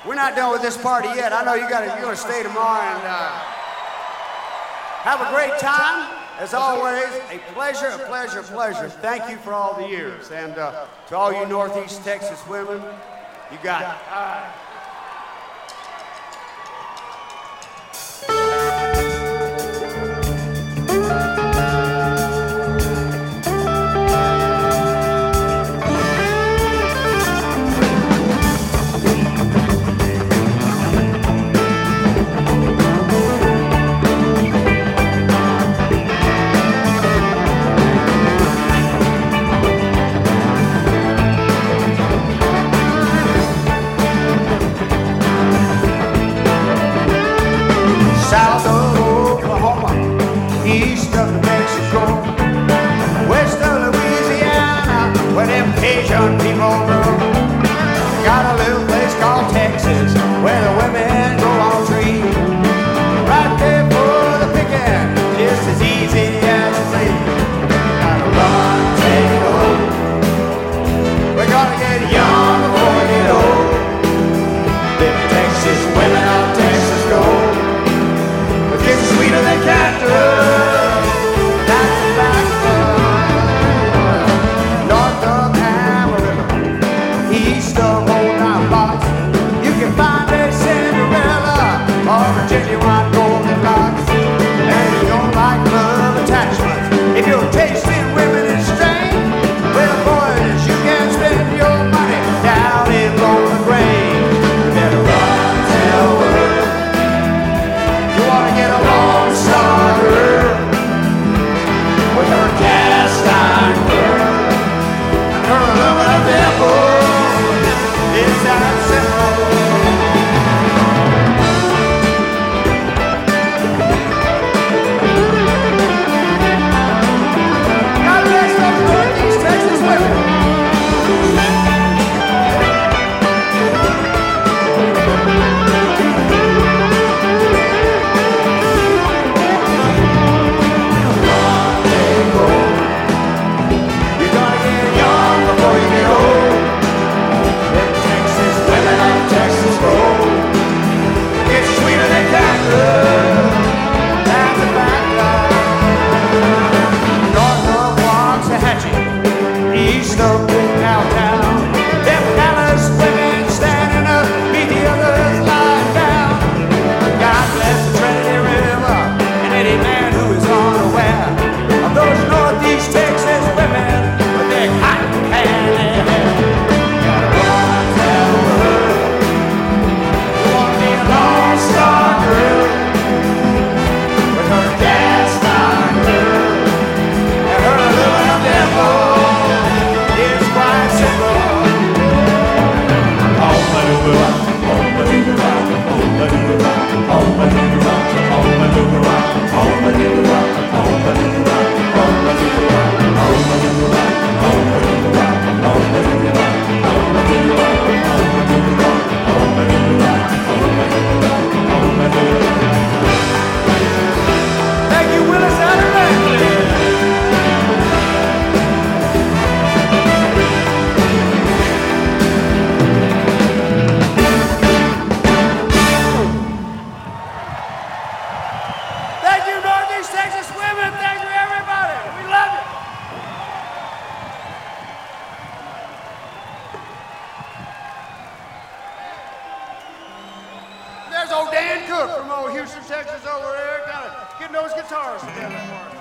We're not done with this party yet. I know you're gonna stay tomorrow and have a great time. As always, a pleasure, a pleasure, a pleasure. Thank you for all the years. And to all you Northeast Texas women, you got it. All right. South of Oklahoma, east of New Mexico, west of Louisiana, where them Cajun people grow. Got a little place called Texas, where the women grow on trees. Right there for the picking, just as easy as a flea. Gotta run, take it home. We're gonna get young before we get old. Them Texas women on Texas gold. It's sweeter than cactus. That's a factor. North of Amarillo, east of Old Nine Blocks, you can find a Cinderella or a genuine Goldilocks. And you don't like love attachments, if you're tasting women and strain, well, boys, you can spend your money down in Bowling Green. You better run, tell her. You wanna get a Lone Star girl with her cast iron girl and her aluminum nipple. It's that simple. God bless those Northeast Texas women. East of downtown, them palace women standing up, meet the others lying down. God bless the Trinity River and any man who is unaware of those Northeast Texas women with their cotton candy hair. Gotta run, tell her you want me a Lone Star girl with her cast iron girl and her aluminum nipple. Thank you, Willis Adderley. Thank you, Northeast Texas women. Thank you, everybody. We love you. There's old Dan Cook from old Houston, Texas over there. Gotta get those guitars together for us.